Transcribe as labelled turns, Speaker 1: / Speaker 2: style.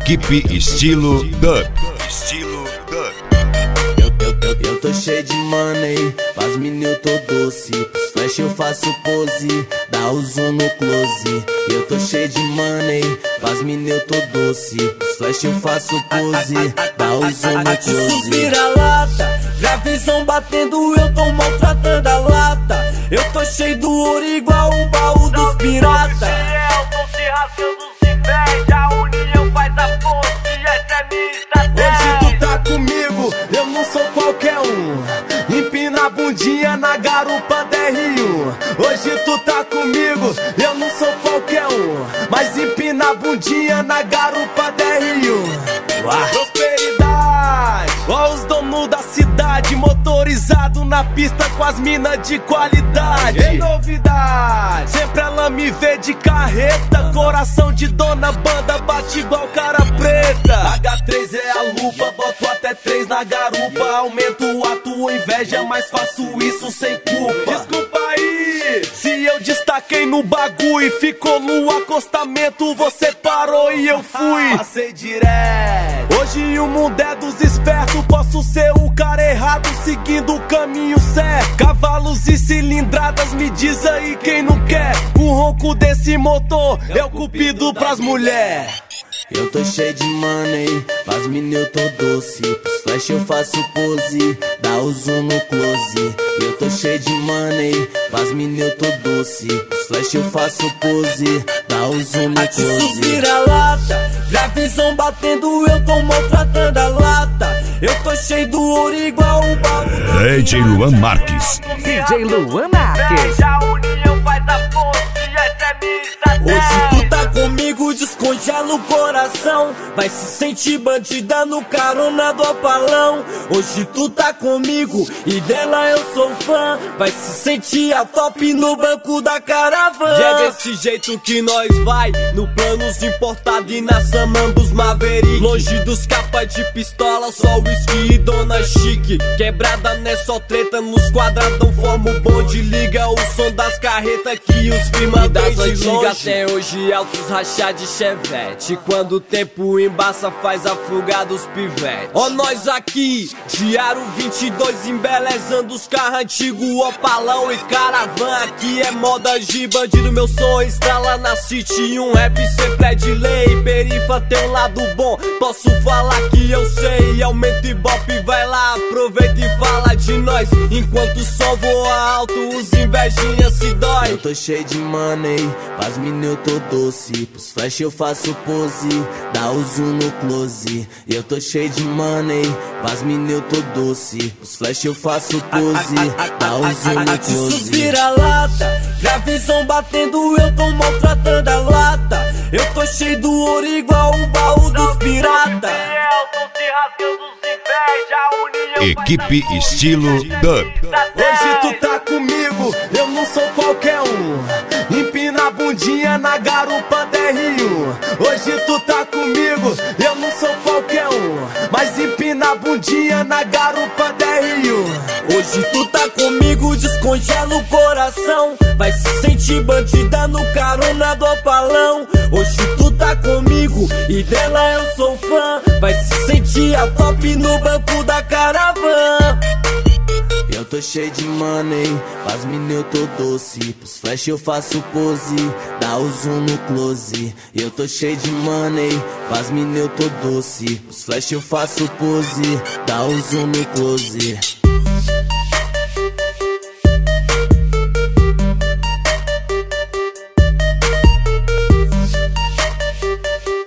Speaker 1: Equipe Estilo Dub.
Speaker 2: Eu tô cheio de money, faz menino eu tô doce. Pros flash eu faço pose, dá o zoom no close. Eu tô cheio de money, faz menino eu tô doce. Pros flash eu faço pose, dá o zoom no close.
Speaker 3: Vira-lata, gravizão batendo, eu tô maltratando a lata. Eu tô cheio do ouro igual o baú dos piratas.
Speaker 4: Tô se rasgando, se perde, a união faz a força e essa é minha estratégia.
Speaker 3: Hoje tu tá comigo, eu não sou qualquer um. Empina a bundinha na garupa DR1. Hoje tu tá comigo, eu não sou qualquer um, mas empina a bundinha na garupa DR1. Prosperidade, ó os donos da cidade, motorizado na pista com as minas de qualidade. E novidade, sempre ela me vê de carreta, coração de dona banda bate igual cara preta. H3 é a lupa, boto até 3 na garupa. Aumento a tua inveja, mas faço isso sem culpa. Desculpa aí, se eu destaquei no bagulho e ficou no acostamento, você parou e eu fui. Passei direto. Hoje o mundo é dos espertos, posso ser o cara errado seguindo o caminho certo. Cavalos e cilindradas, me diz aí quem não quer. O ronco desse motor é o cupido pras mulheres.
Speaker 2: Eu tô cheio de money, faz menino eu tô doce. Pros flash eu faço pose, dá o zoom no close. Eu tô cheio de money, faz menino eu tô doce. Pros flash eu faço pose, dá o zoom no close.
Speaker 3: Vira-lata, gravizão batendo, eu tô maltratando a lata. Eu tô cheio do ouro igual o baú.
Speaker 1: DJ Luan Marques.
Speaker 5: DJ Luan Marques.
Speaker 4: A união faz a força e essa é minha estratégia.
Speaker 3: Hoje tu tá comigo, descongela o coração. Vai se sentir bandida no carona do opalão. Hoje tu tá comigo e dela eu sou fã. Vai se sentir a top no banco da caravana. E é desse jeito que nós vai, no planos importado e na Samambos Maverick. Longe dos capas de pistola, só whisky e dona chique. Quebrada não é só treta, nos quadradão forma o bonde. Liga o som das carretas que os firma das antigas até hoje altos rachar de chevette. Quando o tempo embaça faz a fuga dos pivete. Ó nós aqui, Diário 22 embelezando os carros antigos, opalão e caravan. Aqui é moda de bandido, meu som estrala na city. Um rap sempre é de lei, perifa tem um lado bom. Posso falar que eu sei, aumenta e bop, vai lá, aproveita e fala de nós. Enquanto o som voa alto, os invejinhas se dói.
Speaker 2: Eu tô cheio de money, faz menino eu tô doce. Pros flash eu faço pose, dá o zoom no close. Eu tô cheio de money, faz menino eu tô doce. Pros flash eu faço pose, dá o zoom no close.
Speaker 3: Vira-lata, gravizão batendo, eu tô maltratando a lata. Eu tô cheio do ouro igual o baú dos piratas.
Speaker 4: Tô se rasgando, se perde, a união
Speaker 1: Equipe Estilo Dub.
Speaker 3: Hoje tu tá comigo, eu não sou qualquer um. Empina a bundinha na garupa DR1. Hoje tu tá comigo, eu não sou qualquer um, mas empina a bundinha na garupa DR1. Hoje tu tá comigo, descongela o coração. Vai se sentir bandida no carona do opalão. Hoje tu tá comigo e dela eu sou fã. Vai se sentir a top no banco da caravana.
Speaker 2: Eu tô cheio de money, faz menino eu tô doce. Pros flash eu faço pose, dá o zoom no close. Eu tô cheio de money, faz menino eu tô doce. Pros flash eu faço pose, dá o zoom no close.